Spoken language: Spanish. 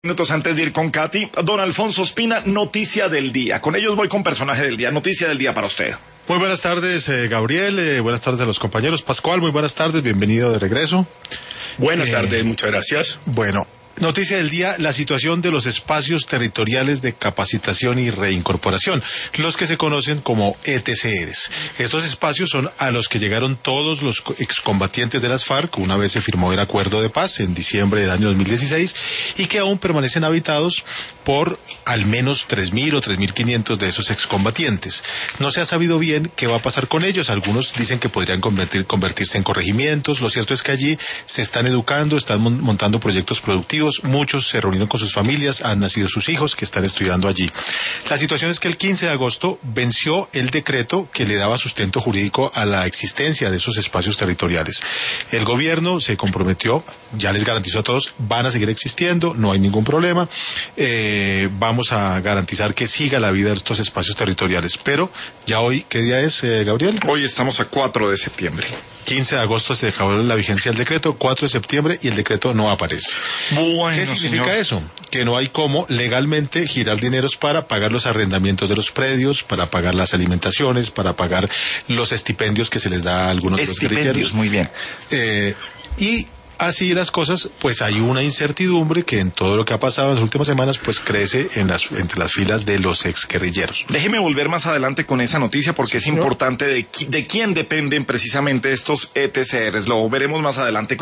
Minutos antes de ir con Katy, don Alfonso Ospina, noticia del día. Con ellos voy con personaje del día, noticia del día para usted. Muy buenas tardes, Gabriel, buenas tardes a los compañeros. Pascual, muy buenas tardes, bienvenido de regreso. Buenas tardes, muchas gracias. Bueno, noticia del día, la situación de los espacios territoriales de capacitación y reincorporación, los que se conocen como ETCRs. Estos espacios son a los que llegaron todos los excombatientes de las FARC, una vez se firmó el acuerdo de paz en diciembre del año 2016, y que aún permanecen habitados por al menos 3.000 o 3.500 de esos excombatientes. No se ha sabido bien qué va a pasar con ellos. Algunos dicen que podrían convertirse en corregimientos. Lo cierto es que allí se están educando, están montando proyectos productivos. Muchos se reunieron con sus familias, han nacido sus hijos que están estudiando allí. La situación es que el 15 de agosto venció el decreto que le daba sustento jurídico a la existencia de esos espacios territoriales. El gobierno se comprometió, ya les garantizó a todos, van a seguir existiendo, no hay ningún problema. Vamos a garantizar que siga la vida de estos espacios territoriales. Pero ya hoy, ¿qué día es, Gabriel? Hoy estamos a 4 de septiembre. 15 de agosto se dejó la vigencia del decreto, 4 de septiembre y el decreto no aparece. Bueno, ¿qué significa señor? eso? Que no hay cómo legalmente girar dineros para pagar los arrendamientos de los predios, para pagar las alimentaciones, para pagar los estipendios que se les da a algunos de los guerrilleros. Muy bien. Y así las cosas, pues hay una incertidumbre que en todo lo que ha pasado en las últimas semanas, pues crece entre las filas de los exguerrilleros. Déjeme volver más adelante con esa noticia porque es importante de quién dependen precisamente estos ETCRs. Lo veremos más adelante.